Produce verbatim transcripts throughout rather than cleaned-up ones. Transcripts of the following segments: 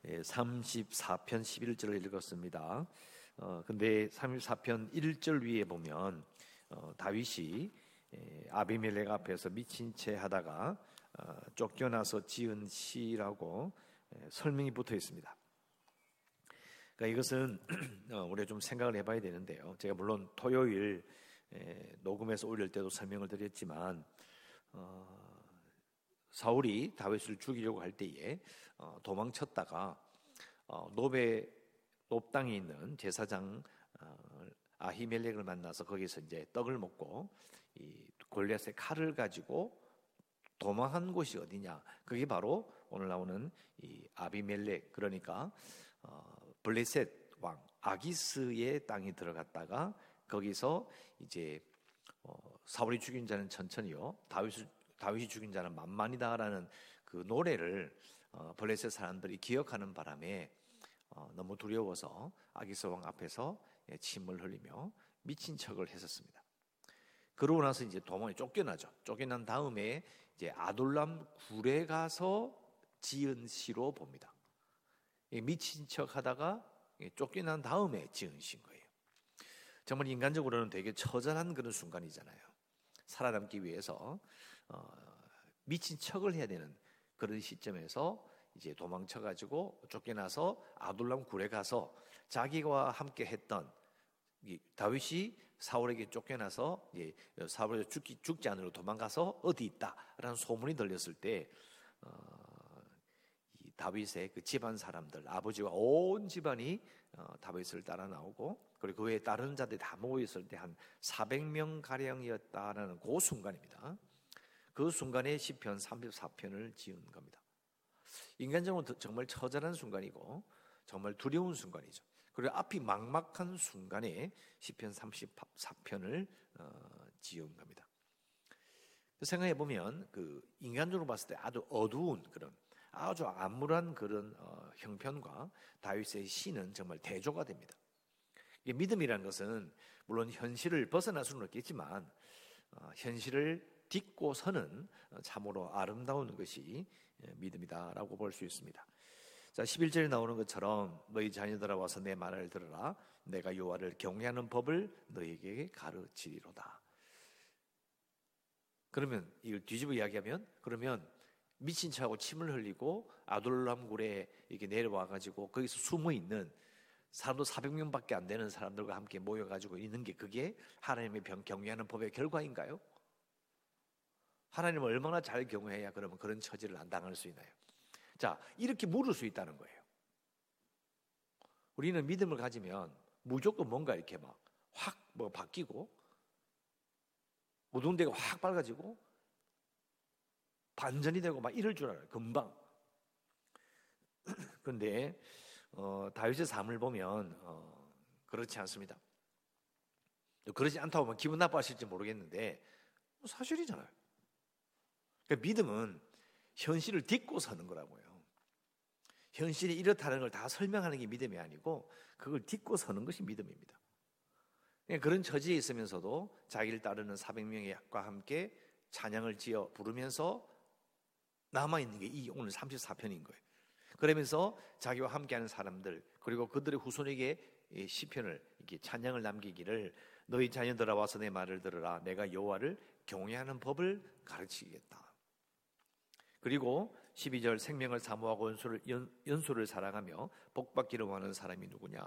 예, 삼십사 편 십일 절을 읽었습니다. 어, 근데 삼십사 편 일 절 위에 보면 어, 다윗이 예, 아비멜렉 앞에서 미친 채 하다가 어, 쫓겨나서 지은 시라고 예, 설명이 붙어 있습니다. 그러니까 이것은 어, 우리가 좀 생각을 해봐야 되는데요. 제가 물론 토요일 예, 녹음해서 올릴 때도 설명을 드렸지만 어, 사울이 다윗을 죽이려고 할 때에 어, 도망쳤다가 어, 노베 높 땅에 있는 제사장 어, 아히멜렉을 만나서 거기서 이제 떡을 먹고 이 골리앗의 칼을 가지고 도망한 곳이 어디냐? 그게 바로 오늘 나오는 이 아비멜렉, 그러니까 어, 블레셋 왕 아기스의 땅에 들어갔다가 거기서 이제 어, 사울이 죽인 자는 천천히요, 다윗을 다윗이 죽인 자는 만만이다라는 그 노래를 어, 블레셋 사람들이 기억하는 바람에 어, 너무 두려워서 아기스 왕 앞에서 예, 침을 흘리며 미친 척을 했었습니다. 그러고 나서 이제 도망에 쫓겨나죠. 쫓겨난 다음에 이제 아둘람 굴에 가서 지은 시로 봅니다. 예, 미친 척하다가 예, 쫓겨난 다음에 지은 시인 거예요. 정말 인간적으로는 되게 처절한 그런 순간이잖아요. 살아남기 위해서 어, 미친 척을 해야 되는 그런 시점에서 이제 도망쳐가지고 쫓겨나서 아둘람 굴에 가서 자기와 함께 했던 이 다윗이 사울에게 쫓겨나서 이제 사울이 죽기, 죽지 않으려고 도망가서 어디 있다라는 소문이 들렸을 때 어, 이 다윗의 그 집안 사람들, 아버지와 온 집안이 어, 다윗을 따라 나오고, 그리고 그 외에 다른 자들이 다 모여 있을 때 한 사백 명 가량이었다라는 그 순간입니다. 그 순간에 시편 삼십사 편을 지은 겁니다. 인간적으로 정말 처절한 순간이고 정말 두려운 순간이죠. 그리고 앞이 막막한 순간에 시편 삼십사 편을 어, 지은 겁니다. 생각해 보면 그 인간적으로 봤을 때 아주 어두운 그런 아주 암울한 그런 어, 형편과 다윗의 시는 정말 대조가 됩니다. 이게 믿음이라는 것은 물론 현실을 벗어날 수는 없겠지만 어, 현실을 딛고 서는 참으로 아름다운 것이 믿음이다라고 볼 수 있습니다. 자, 십일 절에 나오는 것처럼 너희 자녀들아 와서 내 말을 들으라. 내가 여호와를 경외하는 법을 너희에게 가르치리로다. 그러면 이걸 뒤집어 이야기하면, 그러면 미친 척하고 침을 흘리고 아둘람 굴에 이렇게 내려와 가지고 거기서 숨어 있는 사람도 사백 명밖에 안 되는 사람들과 함께 모여 가지고 있는 게 그게 하나님의 경외하는 법의 결과인가요? 하나님을 얼마나 잘 경외해야 그러면 그런 처지를 안 당할 수 있나요? 자, 이렇게 물을 수 있다는 거예요. 우리는 믿음을 가지면 무조건 뭔가 이렇게 막 확 뭐 바뀌고 어두운 데가 확 밝아지고 반전이 되고 막 이럴 줄 알아요. 금방. 그런데 어, 다윗의 삶을 보면 어, 그렇지 않습니다. 그렇지 않다고 하면 기분 나빠하실지 모르겠는데 사실이잖아요. 그러니까 믿음은 현실을 딛고 사는 거라고요. 현실이 이렇다는 걸 다 설명하는 게 믿음이 아니고 그걸 딛고 서는 것이 믿음입니다. 그러니까 그런 처지에 있으면서도 자기를 따르는 사백 명과 함께 찬양을 지어 부르면서 남아있는 게 이 오늘 삼십사 편인 거예요. 그러면서 자기와 함께하는 사람들 그리고 그들의 후손에게 시편을 이렇게 찬양을 남기기를 너희 자녀들아 와서 내 말을 들으라. 내가 여호와를 경외하는 법을 가르치겠다. 그리고 십이 절 생명을 사모하고 연소를, 연, 연소를 사랑하며 복받기를 원하는 사람이 누구냐.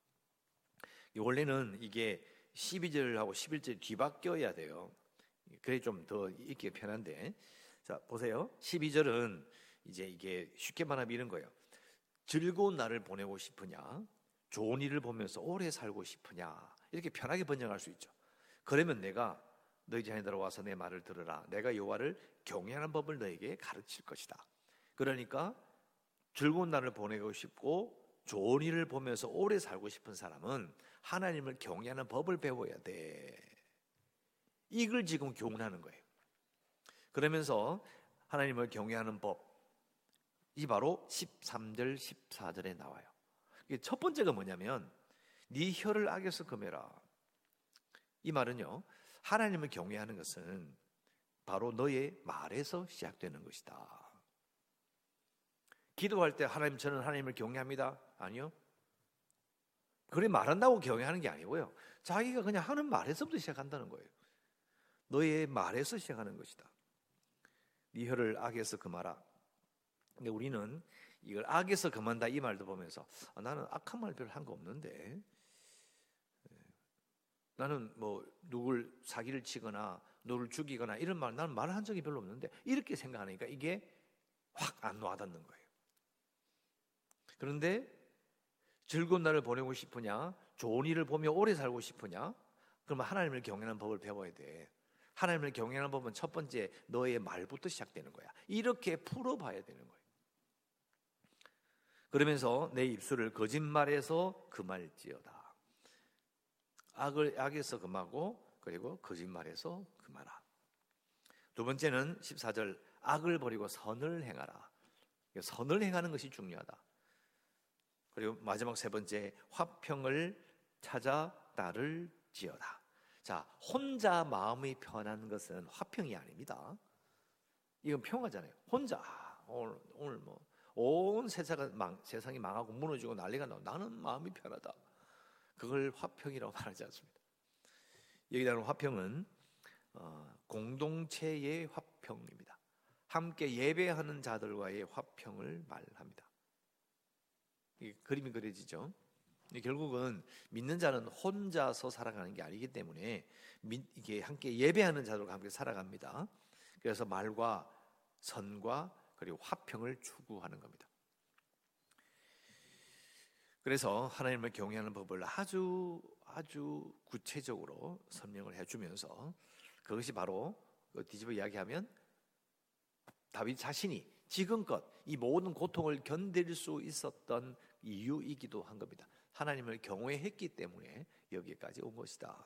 원래는 이게 십이 절하고 십일 절 뒤바뀌어야 돼요. 그래 좀 더 읽기 편한데, 자 보세요. 십이 절은 이제 이게 쉽게 말하면 이런 거예요. 즐거운 날을 보내고 싶으냐, 좋은 일을 보면서 오래 살고 싶으냐, 이렇게 편하게 번역할 수 있죠. 그러면 내가 너희 자녀들아 와서 내 말을 들으라. 내가 여호와를 경외하는 법을 너에게 가르칠 것이다. 그러니까 즐거운 날을 보내고 싶고 좋은 일을 보면서 오래 살고 싶은 사람은 하나님을 경외하는 법을 배워야 돼. 이걸 지금 교훈하는 거예요. 그러면서 하나님을 경외하는 법, 이 바로 십삼 절 십사 절에 나와요. 첫 번째가 뭐냐면 네 혀를 악에서 금해라. 이 말은요, 하나님을 경외하는 것은 바로 너의 말에서 시작되는 것이다. 기도할 때 하나님 저는 하나님을 경외합니다. 아니요. 그래 말한다고 경외하는 게 아니고요. 자기가 그냥 하는 말에서부터 시작한다는 거예요. 너의 말에서 시작하는 것이다. 네 혀를 악에서 금하라. 근데 우리는 이걸 악에서 금한다 이 말도 보면서 아, 나는 악한 말 별로 한 거 없는데 나는 뭐 누굴 사기를 치거나 누굴 죽이거나 이런 말 나는 말을 한 적이 별로 없는데 이렇게 생각하니까 이게 확 안 와닿는 거예요. 그런데 즐거운 날을 보내고 싶으냐, 좋은 일을 보며 오래 살고 싶으냐, 그러면 하나님을 경외하는 법을 배워야 돼. 하나님을 경외하는 법은 첫 번째 너의 말부터 시작되는 거야. 이렇게 풀어봐야 되는 거예요. 그러면서 내 입술을 거짓말에서 금할지어다. 악을 악에서 금하고 그리고 거짓말에서 금하라. 두 번째는 십사 절 악을 버리고 선을 행하라. 선을 행하는 것이 중요하다. 그리고 마지막 세 번째 화평을 찾아 따를지어다. 자, 혼자 마음이 편한 것은 화평이 아닙니다. 이건 평화잖아요. 혼자 아, 오늘 오늘 뭐 온 세상이 망 세상이 망하고 무너지고 난리가 나고 나는 마음이 편하다. 그걸 화평이라고 말하지 않습니다. 여기 나오는 화평은 어, 공동체의 화평입니다. 함께 예배하는 자들과의 화평을 말합니다. 이 그림이 그려지죠. 결국은 믿는 자는 혼자서 살아가는 게 아니기 때문에 이게 함께 예배하는 자들과 함께 살아갑니다. 그래서 말과 선과 그리고 화평을 추구하는 겁니다. 그래서 하나님을 경외하는 법을 아주 아주 구체적으로 설명을 해주면서 그것이 바로 뒤집어 이야기하면 다윗 자신이 지금껏 이 모든 고통을 견딜 수 있었던 이유이기도 한 겁니다. 하나님을 경외했기 때문에 여기까지 온 것이다.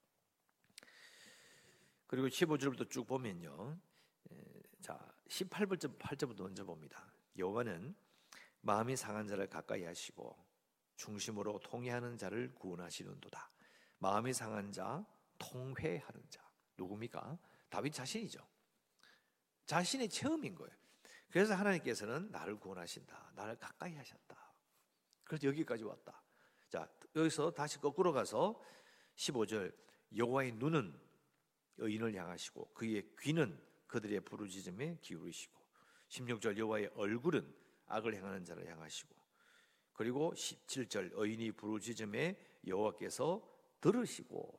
그리고 십오 절부터 쭉 보면요, 자 십팔 절부터 팔 절부터 먼저 봅니다. 여호와는 마음이 상한 자를 가까이 하시고 중심으로 통회하는 자를 구원하시는도다. 마음이 상한 자, 통회하는 자 누굽니까? 다윗 자신이죠. 자신의 체험인 거예요. 그래서 하나님께서는 나를 구원하신다, 나를 가까이 하셨다. 그래서 여기까지 왔다. 자, 여기서 다시 거꾸로 가서 십오 절 여호와의 눈은 의인을 향하시고 그의 귀는 그들의 부르짖음에 기울이시고, 십육 절 여호와의 얼굴은 악을 행하는 자를 향하시고, 그리고 십칠 절 의인이 부르짖음에 여호와께서 들으시고.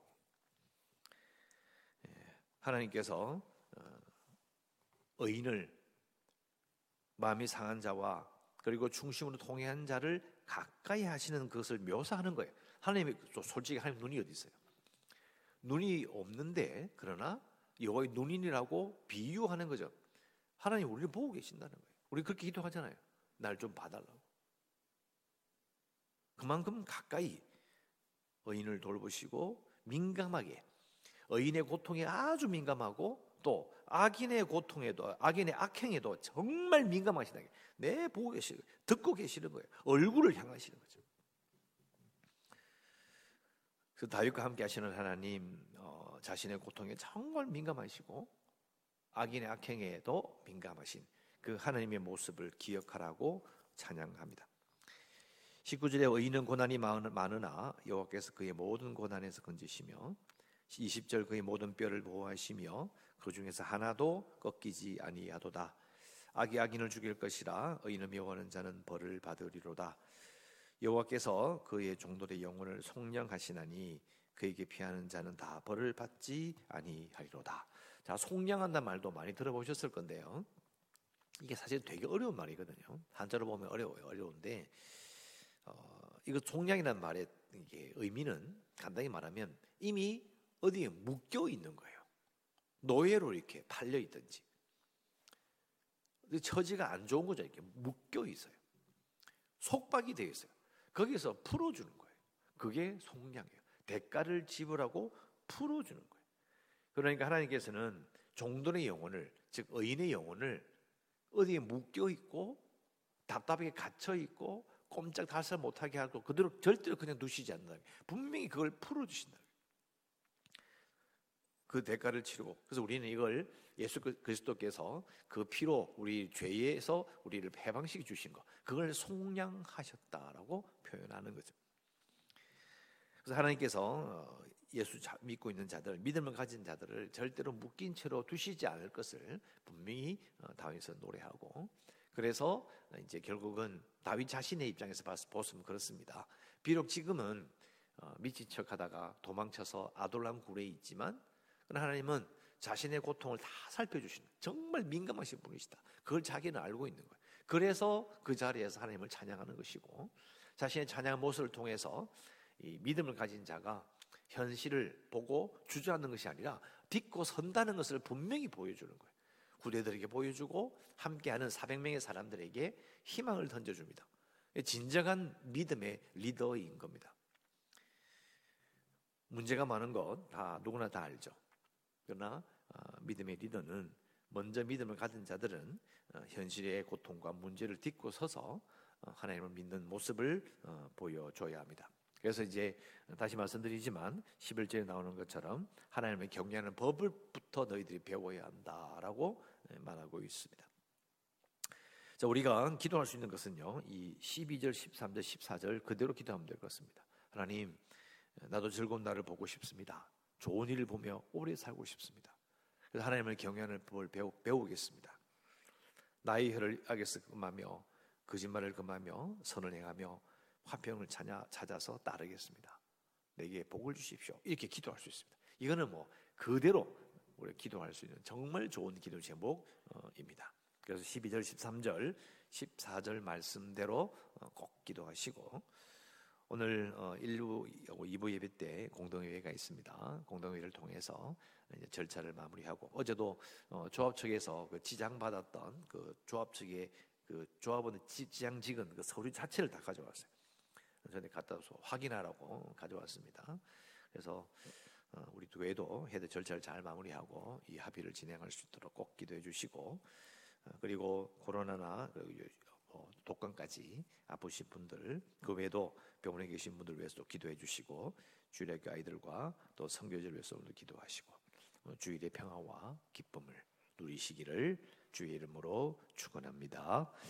하나님께서 의인을, 마음이 상한 자와 그리고 중심으로 통회한 자를 가까이 하시는 것을 묘사하는 거예요. 하나님이 솔직히 하나님 눈이 어디 있어요? 눈이 없는데 그러나 여호와의 눈이라고 비유하는 거죠. 하나님 우리를 보고 계신다는 거예요. 우리 그렇게 기도하잖아요. 날 좀 봐달라고. 그만큼 가까이 의인을 돌보시고 민감하게, 의인의 고통에 아주 민감하고 또 악인의 고통에도, 악인의 악행에도 정말 민감하시다. 네, 보고 계시고 듣고 계시는 거예요. 얼굴을 향하시는 거죠. 그래서 다윗과 함께 하시는 하나님, 어, 자신의 고통에 정말 민감하시고 악인의 악행에도 민감하신 그 하나님의 모습을 기억하라고 찬양합니다. 십구 절에 의인은 고난이 많으나 여호와께서 그의 모든 고난에서 건지시며, 이십 절 그의 모든 뼈를 보호하시며 그 중에서 하나도 꺾이지 아니하도다. 악이 악인을 죽일 것이라 의인을 미워하는 자는 벌을 받으리로다. 여호와께서 그의 종들의 영혼을 속량하시나니 그에게 피하는 자는 다 벌을 받지 아니하리로다. 자, 속량한다는 말도 많이 들어보셨을 건데요, 이게 사실 되게 어려운 말이거든요. 한자로 보면 어려워요. 어려운데 어, 이거 속량이라는 말의 이게 의미는 간단히 말하면 이미 어디에 묶여 있는 거예요. 노예로 이렇게 팔려 있든지 처지가 안 좋은 거죠. 이렇게 묶여 있어요. 속박이 되어 있어요. 거기서 풀어주는 거예요. 그게 속량이에요. 대가를 지불하고 풀어주는 거예요. 그러니까 하나님께서는 종들의 영혼을, 즉 의인의 영혼을 어디에 묶여 있고 답답하게 갇혀 있고 꼼짝 달싹 못하게 하고 그대로 절대로 그냥 두시지 않는다. 분명히 그걸 풀어주신다. 그 대가를 치르고, 그래서 우리는 이걸 예수 그리스도께서 그 피로 우리 죄에서 우리를 해방시켜 주신 것, 그걸 속량하셨다라고 표현하는 거죠. 그래서 하나님께서 예수 믿고 있는 자들, 믿음을 가진 자들을 절대로 묶인 채로 두시지 않을 것을 분명히 다윗은 노래하고, 그래서 이제 결국은 다윗 자신의 입장에서 봐서 보시면 그렇습니다. 비록 지금은 미친 척하다가 도망쳐서 아둘람 굴에 있지만, 그러나 하나님은 자신의 고통을 다 살펴주시는 정말 민감하신 분이시다. 그걸 자기는 알고 있는 거예요. 그래서 그 자리에서 하나님을 찬양하는 것이고, 자신의 찬양 모습을 통해서 이 믿음을 가진 자가 현실을 보고 주저앉는 것이 아니라 딛고 선다는 것을 분명히 보여주는 거예요. 후대들에게 보여주고 함께하는 사백 명의 사람들에게 희망을 던져줍니다. 진정한 믿음의 리더인 겁니다. 문제가 많은 것 다 누구나 다 알죠. 그러나 믿음의 리더는, 먼저 믿음을 가진 자들은 현실의 고통과 문제를 딛고 서서 하나님을 믿는 모습을 보여줘야 합니다. 그래서 이제 다시 말씀드리지만 십일 절에 나오는 것처럼 하나님을 경외하는 법을부터 너희들이 배워야 한다라고 말하고 있습니다. 자, 우리가 기도할 수 있는 것은요, 이 십이 절, 십삼 절, 십사 절 그대로 기도하면 될 것 같습니다. 하나님, 나도 즐거운 날을 보고 싶습니다. 좋은 일을 보며 오래 살고 싶습니다. 그래서 하나님을 경외하는 법을 배우, 배우겠습니다. 나의 혀를 악에서 금하며 거짓말을 금하며 선을 행하며 화평을 찾아서 따르겠습니다. 내게 복을 주십시오. 이렇게 기도할 수 있습니다. 이거는 뭐 그대로 우리가 기도할 수 있는 정말 좋은 기도 제목입니다. 그래서 십이 절, 십삼 절, 십사 절 말씀대로 꼭 기도하시고, 오늘 일 부, 이 부 예배 때 공동회의가 있습니다. 공동회의를 통해서 이제 절차를 마무리하고, 어제도 조합 측에서 그 지장받았던 그 조합 측의 그 조합원 지장 직은 그 서류 자체를 다 가져왔어요. 전에 갖다 줘서 확인하라고 가져왔습니다. 그래서 우리 교회도 해도 절차를 잘 마무리하고 이 합의를 진행할 수 있도록 꼭 기도해 주시고, 그리고 코로나나 독감까지 아프신 분들, 그 외에도 병원에 계신 분들 위해서도 기도해 주시고, 주일학교 아이들과 또 선교제를 위해서도 기도하시고, 주일의 평화와 기쁨을 누리시기를 주의 이름으로 축원합니다.